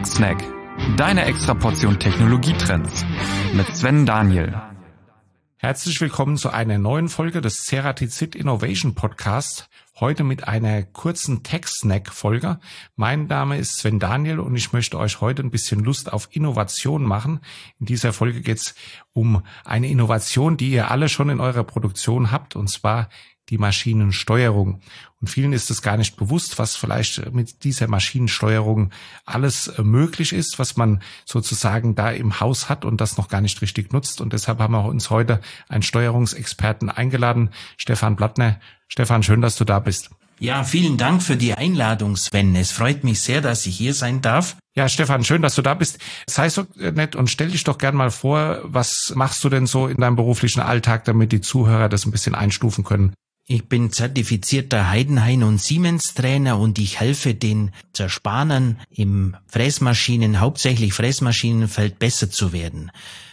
Tech Snack, deine Extraportion Technologietrends mit Sven Daniel. Herzlich willkommen zu einer neuen Folge des Ceratizid Innovation Podcast. Heute mit einer kurzen Tech-Snack-Folge. Mein Name ist Sven Daniel und ich möchte euch heute ein bisschen Lust auf Innovation machen. In dieser Folge geht es um eine Innovation, die ihr alle schon in eurer Produktion habt, und zwar die Maschinensteuerung. Und vielen ist es gar nicht bewusst, was vielleicht mit dieser Maschinensteuerung alles möglich ist, was man sozusagen da im Haus hat und das noch gar nicht richtig nutzt. Und deshalb haben wir uns heute einen Steuerungsexperten eingeladen, Stefan Blattner. Stefan, schön, dass du da bist. Ja, vielen Dank für die Einladung, Sven. Es freut mich sehr, dass ich hier sein darf. Ja, Stefan, schön, dass du da bist. Sei so nett und stell dich doch gern mal vor, was machst du denn so in deinem beruflichen Alltag, damit die Zuhörer das ein bisschen einstufen können? Ich bin zertifizierter Heidenhain- und Siemens-Trainer und ich helfe den Zerspanern im hauptsächlich Fräsmaschinenfeld besser zu werden.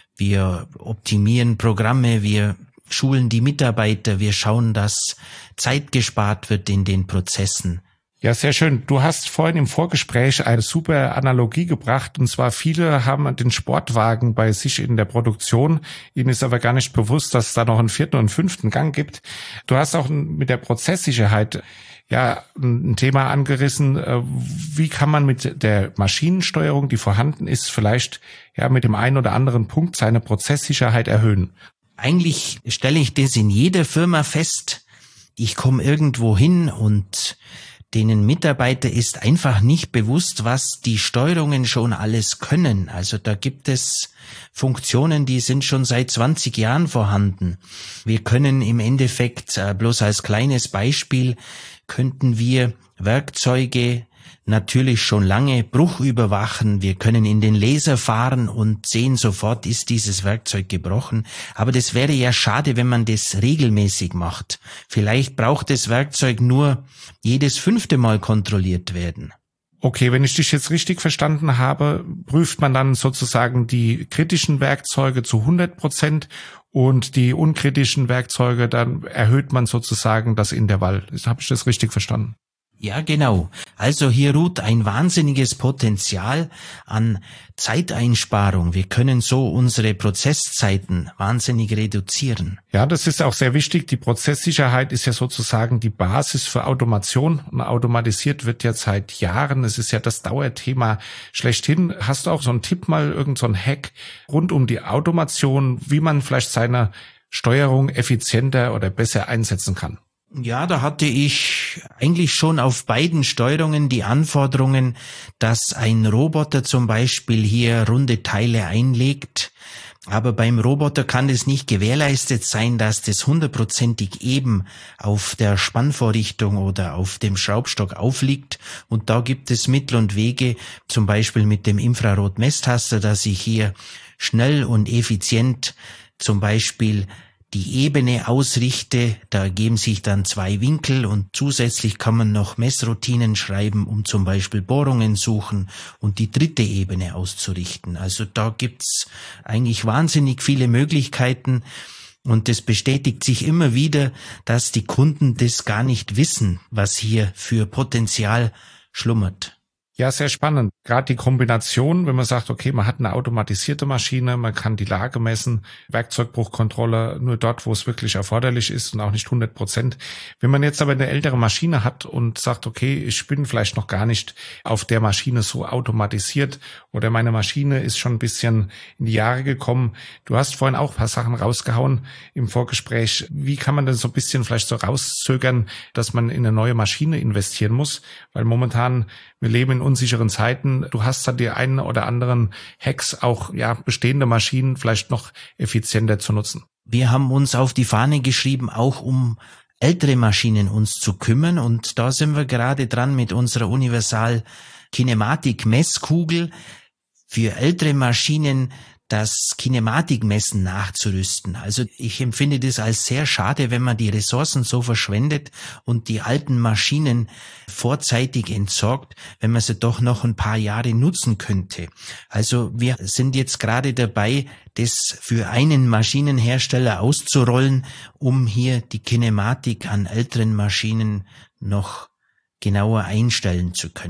Wir optimieren Programme, wir schulen die Mitarbeiter, wir schauen, dass Zeit gespart wird in den Prozessen. Ja, sehr schön. Du hast vorhin im Vorgespräch eine super Analogie gebracht, und zwar viele haben den Sportwagen bei sich in der Produktion. Ihnen ist aber gar nicht bewusst, dass es da noch einen 4. und 5. Gang gibt. Du hast auch mit der Prozesssicherheit ja ein Thema angerissen. Wie kann man mit der Maschinensteuerung, die vorhanden ist, vielleicht ja mit dem einen oder anderen Punkt seine Prozesssicherheit erhöhen? Eigentlich stelle ich das in jeder Firma fest. Ich komme irgendwo hin und denen Mitarbeiter ist einfach nicht bewusst, was die Steuerungen schon alles können. Also da gibt es Funktionen, die sind schon seit 20 Jahren vorhanden. Wir können im Endeffekt, bloß als kleines Beispiel, könnten wir Werkzeuge natürlich schon lange bruchüberwachen. Wir können in den Laser fahren und sehen sofort, ist dieses Werkzeug gebrochen. Aber das wäre ja schade, wenn man das regelmäßig macht. Vielleicht braucht das Werkzeug nur jedes 5. Mal kontrolliert werden. Okay, wenn ich dich jetzt richtig verstanden habe, prüft man dann sozusagen die kritischen Werkzeuge zu 100% und die unkritischen Werkzeuge, dann erhöht man sozusagen das Intervall. Habe ich das richtig verstanden? Ja, genau. Also hier ruht ein wahnsinniges Potenzial an Zeiteinsparung. Wir können so unsere Prozesszeiten wahnsinnig reduzieren. Ja, das ist auch sehr wichtig. Die Prozesssicherheit ist ja sozusagen die Basis für Automation. Und automatisiert wird ja seit Jahren. Es ist ja das Dauerthema schlechthin. Hast du auch so einen Tipp, mal irgend so einen Hack rund um die Automation, wie man vielleicht seine Steuerung effizienter oder besser einsetzen kann? Ja, da hatte ich eigentlich schon auf beiden Steuerungen die Anforderungen, dass ein Roboter zum Beispiel hier runde Teile einlegt. Aber beim Roboter kann es nicht gewährleistet sein, dass das 100%ig eben auf der Spannvorrichtung oder auf dem Schraubstock aufliegt. Und da gibt es Mittel und Wege, zum Beispiel mit dem Infrarot-Messtaster, dass ich hier schnell und effizient zum Beispiel die Ebene ausrichte. Da ergeben sich dann 2 Winkel und zusätzlich kann man noch Messroutinen schreiben, um zum Beispiel Bohrungen suchen und die 3. Ebene auszurichten. Also da gibt's eigentlich wahnsinnig viele Möglichkeiten und es bestätigt sich immer wieder, dass die Kunden das gar nicht wissen, was hier für Potenzial schlummert. Ja, sehr spannend. Gerade die Kombination, wenn man sagt, okay, man hat eine automatisierte Maschine, man kann die Lage messen, Werkzeugbruchkontrolle nur dort, wo es wirklich erforderlich ist und auch nicht 100%. Wenn man jetzt aber eine ältere Maschine hat und sagt, okay, ich bin vielleicht noch gar nicht auf der Maschine so automatisiert oder meine Maschine ist schon ein bisschen in die Jahre gekommen. Du hast vorhin auch ein paar Sachen rausgehauen im Vorgespräch. Wie kann man denn so ein bisschen vielleicht so rauszögern, dass man in eine neue Maschine investieren muss? Weil momentan, wir leben in unsicheren Zeiten. Du hast da die einen oder anderen Hacks, auch ja bestehende Maschinen vielleicht noch effizienter zu nutzen. Wir haben uns auf die Fahne geschrieben, auch um ältere Maschinen uns zu kümmern. Und da sind wir gerade dran mit unserer Universal Kinematik Messkugel für ältere Maschinen das Kinematikmessen nachzurüsten. Also ich empfinde das als sehr schade, wenn man die Ressourcen so verschwendet und die alten Maschinen vorzeitig entsorgt, wenn man sie doch noch ein paar Jahre nutzen könnte. Also wir sind jetzt gerade dabei, das für einen Maschinenhersteller auszurollen, um hier die Kinematik an älteren Maschinen noch genauer einstellen zu können.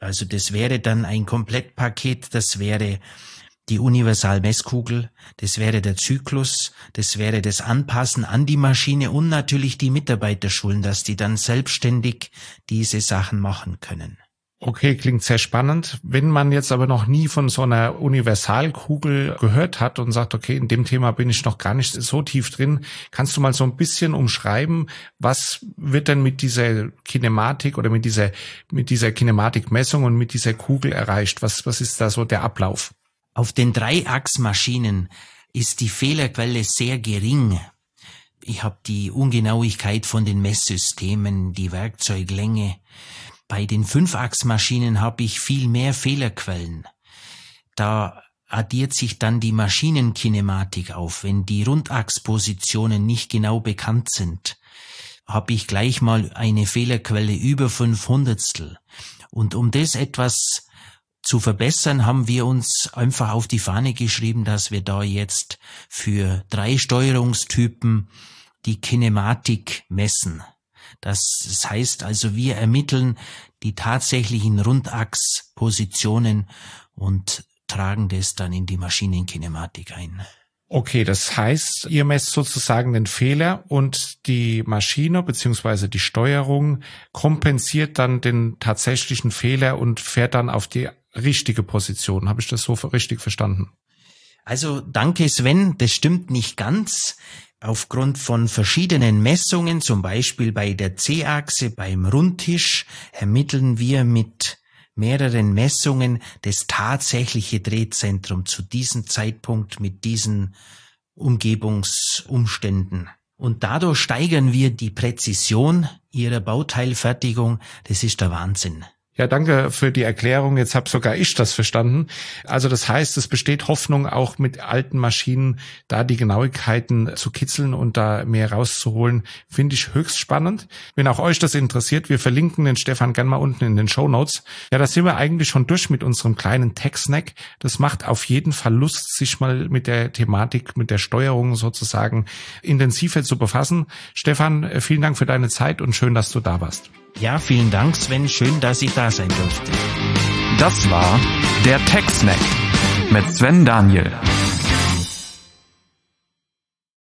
Also das wäre dann ein Komplettpaket, das wäre die Universalmesskugel, das wäre der Zyklus, das wäre das Anpassen an die Maschine und natürlich die Mitarbeiterschulen, dass die dann selbstständig diese Sachen machen können. Okay, klingt sehr spannend. Wenn man jetzt aber noch nie von so einer Universalkugel gehört hat und sagt, okay, in dem Thema bin ich noch gar nicht so tief drin, kannst du mal so ein bisschen umschreiben, was wird denn mit dieser Kinematik oder mit dieser Kinematikmessung und mit dieser Kugel erreicht? Was ist da so der Ablauf? Auf den Dreiachsmaschinen ist die Fehlerquelle sehr gering. Ich habe die Ungenauigkeit von den Messsystemen, die Werkzeuglänge. Bei den Fünfachsmaschinen habe ich viel mehr Fehlerquellen. Da addiert sich dann die Maschinenkinematik auf. Wenn die Rundachspositionen nicht genau bekannt sind, habe ich gleich mal eine Fehlerquelle über 5/100. Und um das etwas zu verbessern, haben wir uns einfach auf die Fahne geschrieben, dass wir da jetzt für 3 Steuerungstypen die Kinematik messen. Das heißt also, wir ermitteln die tatsächlichen Rundachspositionen und tragen das dann in die Maschinenkinematik ein. Okay, das heißt, ihr messt sozusagen den Fehler und die Maschine bzw. die Steuerung kompensiert dann den tatsächlichen Fehler und fährt dann auf die richtige Position. Habe ich das so richtig verstanden? Also danke Sven, das stimmt nicht ganz. Aufgrund von verschiedenen Messungen, zum Beispiel bei der C-Achse, beim Rundtisch, ermitteln wir mit mehreren Messungen das tatsächliche Drehzentrum zu diesem Zeitpunkt mit diesen Umgebungsumständen. Und dadurch steigern wir die Präzision ihrer Bauteilfertigung. Das ist der Wahnsinn. Ja, danke für die Erklärung. Jetzt habe sogar ich das verstanden. Also das heißt, es besteht Hoffnung, auch mit alten Maschinen da die Genauigkeiten zu kitzeln und da mehr rauszuholen. Finde ich höchst spannend. Wenn auch euch das interessiert, wir verlinken den Stefan gern mal unten in den Shownotes. Ja, da sind wir eigentlich schon durch mit unserem kleinen Tech-Snack. Das macht auf jeden Fall Lust, sich mal mit der Thematik, mit der Steuerung sozusagen intensiver zu befassen. Stefan, vielen Dank für deine Zeit und schön, dass du da warst. Ja, vielen Dank, Sven. Schön, dass ich da sein durfte. Das war der Tech Snack mit Sven Daniel.